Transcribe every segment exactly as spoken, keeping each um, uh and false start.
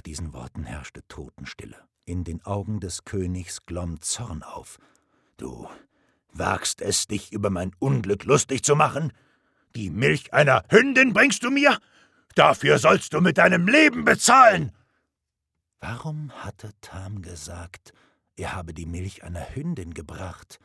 diesen Worten herrschte Totenstille. In den Augen des Königs glomm Zorn auf. »Du wagst es, dich über mein Unglück lustig zu machen? Die Milch einer Hündin bringst du mir? Dafür sollst du mit deinem Leben bezahlen!« Warum hatte Tham gesagt, er habe die Milch einer Hündin gebracht?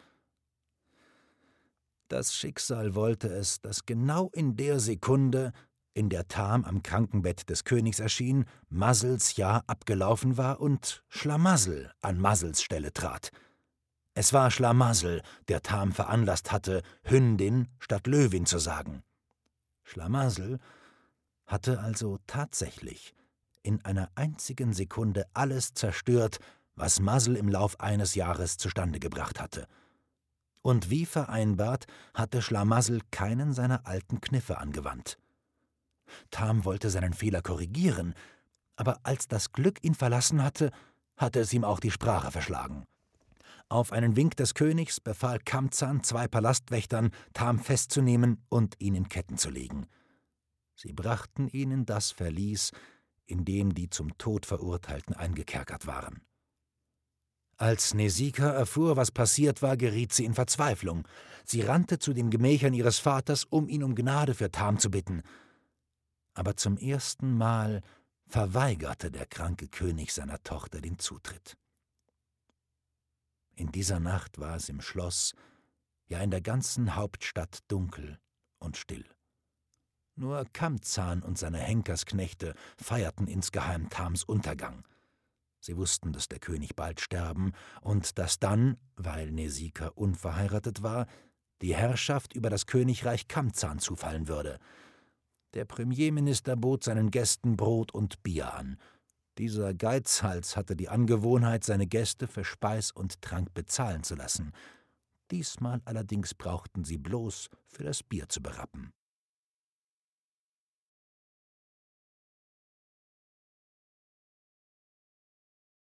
Das Schicksal wollte es, dass genau in der Sekunde, in der Tham am Krankenbett des Königs erschien, Muzzles Jahr abgelaufen war und Schlamassel an Muzzles Stelle trat. Es war Schlamassel, der Tham veranlasst hatte, Hündin statt Löwin zu sagen. Schlamassel hatte also tatsächlich in einer einzigen Sekunde alles zerstört, was Muzzle im Lauf eines Jahres zustande gebracht hatte. Und wie vereinbart hatte Schlamassel keinen seiner alten Kniffe angewandt. Tham wollte seinen Fehler korrigieren, aber als das Glück ihn verlassen hatte, hatte es ihm auch die Sprache verschlagen. Auf einen Wink des Königs befahl Khamzan zwei Palastwächtern, Tham festzunehmen und ihn in Ketten zu legen. Sie brachten ihn in das Verlies, in dem die zum Tod Verurteilten eingekerkert waren. Als Nesika erfuhr, was passiert war, geriet sie in Verzweiflung. Sie rannte zu den Gemächern ihres Vaters, um ihn um Gnade für Tham zu bitten. Aber zum ersten Mal verweigerte der kranke König seiner Tochter den Zutritt. In dieser Nacht war es im Schloss, ja in der ganzen Hauptstadt dunkel und still. Nur Khamzan und seine Henkersknechte feierten insgeheim Thams Untergang. Sie wussten, dass der König bald sterben und dass dann, weil Nesika unverheiratet war, die Herrschaft über das Königreich Khamzan zufallen würde. Der Premierminister bot seinen Gästen Brot und Bier an. Dieser Geizhals hatte die Angewohnheit, seine Gäste für Speis und Trank bezahlen zu lassen. Diesmal allerdings brauchten sie bloß für das Bier zu berappen.